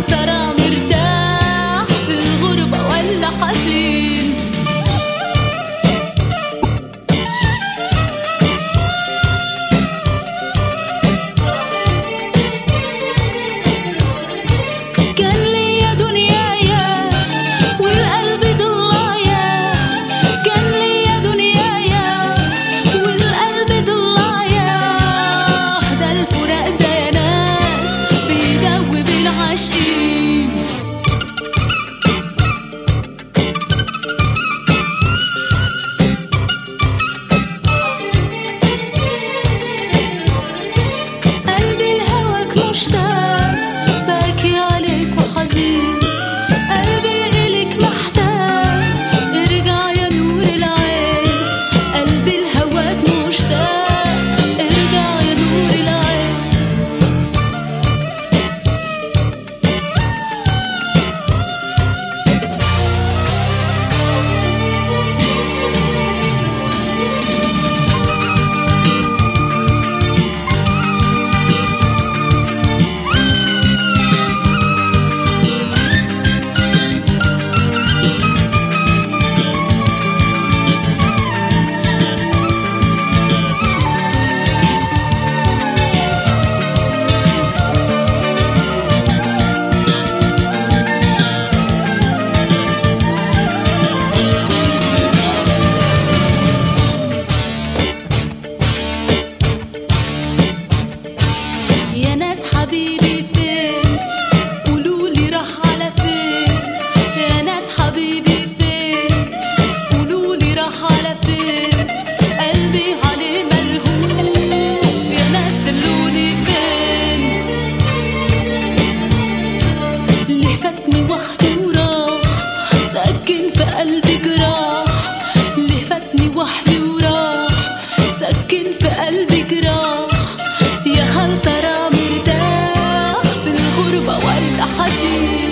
هل ترى مرتاح في الغربة ولا حزين؟ كان ليا دنيايا والقلب ضلايا، كان ليا دنيايا والقلب ضلايا، ده الفراق ده يا ناس بيدوب العاشقين. قلبي لهواك مشتاق باكي عليك وحزين، قلبي إلك محتاج ارجع يا نور العين، قلبي لهواك مشتاق ارجع يا نور العين. يا ناس حبيبي فين؟ قولولي راح على فين؟ يا ناس حبيبي فين؟ قولولي راح على فين؟ قلبي عليه ملهوف، يا ناس دلوني فين؟ اللي فاتني وحدي وراح سكن في قلبي جراح، اللي فاتني وحدي وراح سكن في قلبي جراح. يا هل ترى مرتاح في الغربة ولا حزين؟